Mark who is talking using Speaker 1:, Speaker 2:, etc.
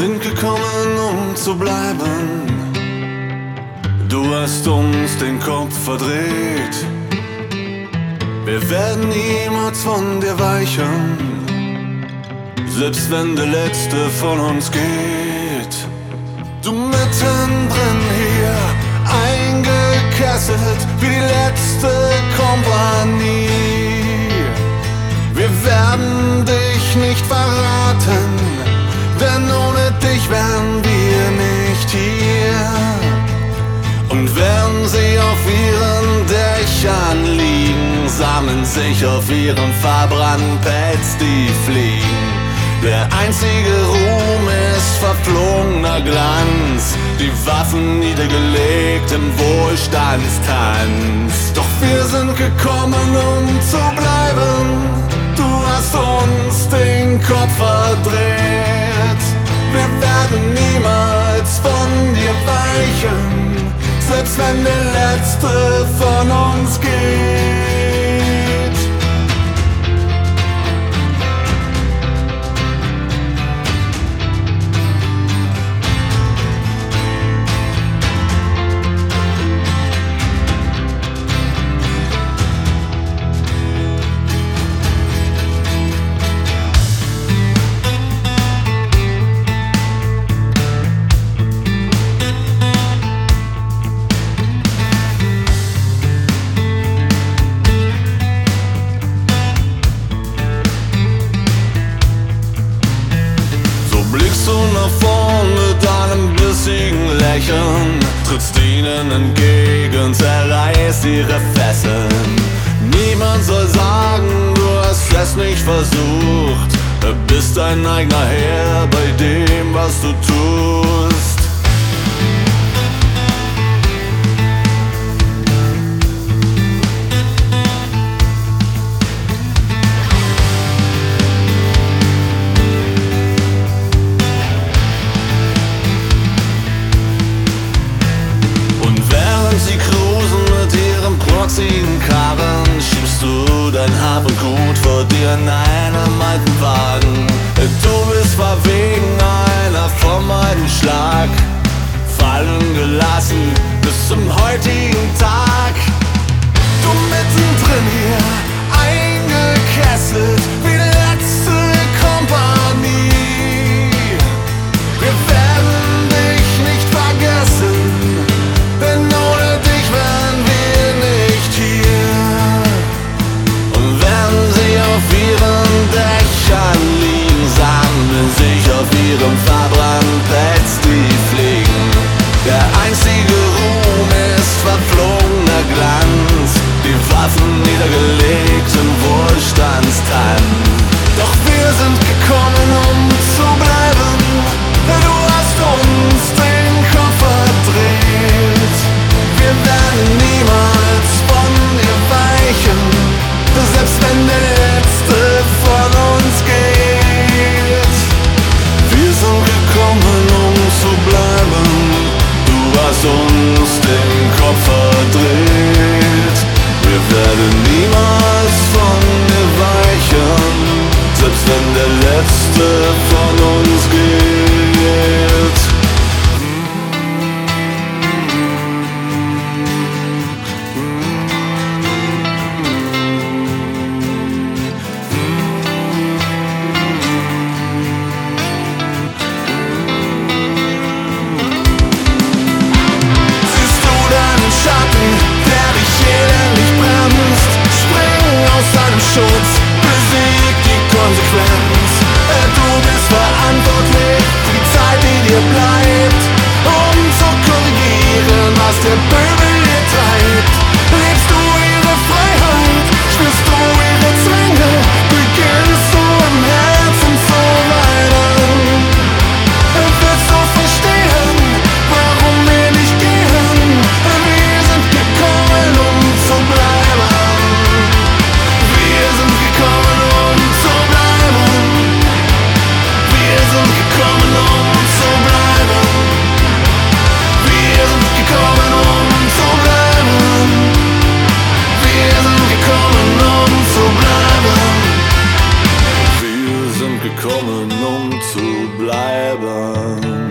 Speaker 1: sind gekommen, um zu bleiben. Du hast uns den Kopf verdreht. Wir werden niemals von dir weichen, selbst wenn der Letzte von uns geht. Du mittendrin hier, eingekesselt wie die letzte Kompanie. Wir werden dich nicht verraten, denn ohne dich wären wir nicht hier. Und während sie auf ihren Dächern liegen, sammeln sich auf ihrem verbrannten Pelz die Fliegen. Der einzige Ruhm ist verflogener Glanz, die Waffen niedergelegt im Wohlstandstanz. Doch wir sind gekommen, um zu bleiben. Du hast uns den Kopf verdreht. Wir werden niemals von dir weichen, selbst wenn der Letzte von uns geht. Blickst du nach vorn mit einem bissigen Lächeln, trittst ihnen entgegen, zerreißt ihre Fesseln. Niemand soll sagen, du hast es nicht versucht, bist dein eigener Herr bei dem, was du tust. Sie cruisen mit ihren protzigen Karren, schiebst du dein Hab und Gut vor dir in einem alten Wagen. Du bist verwegen, einer vom alten Schlag, fallen gelassen bis zum heutigen Tag. Du mittendrin hier, eingekesselt wie die letzte Kompanie. Wir werden dich nicht vergessen, denn ohne dich wären wir nicht hier. Und wenn sie auf ihren Dächern liegen, sammeln sich auf ihrem verbrannten Pelz die Fliegen. Der einzige Ruhm ist verflogener Glanz, die Waffen niedergelegt im Wohlstandstanz. Doch wir sind gekommen, um zu bleiben. Du hast uns den Kopf verdreht. Wir werden niemals von dir weichen, selbst wenn der Letzte von uns geht. Wir sind gekommen, um zu bleiben. Du hast uns den Kopf verdreht. Wir werden niemals von dir weichen, selbst wenn der Letzte von uns geht. Schutz, besieg die Konsequenz. Du bist verantwortlich für die Zeit, die dir bleibt, um zu korrigieren, was der Pöbel dir treibt. Lebst du ihre Freiheit, spürst du ihre Zwänge, beginnst du im Herzen zu weinen. Willst du verstehen, warum wir nicht gehen? Wir sind gekommen, um zu bleiben. Wir sind gekommen, um zu bleiben. Wir sind gekommen, um zu bleiben. Wir sind gekommen, um zu bleiben. Wir sind gekommen, um zu bleiben. Wir sind gekommen, um zu bleiben. zu bleiben.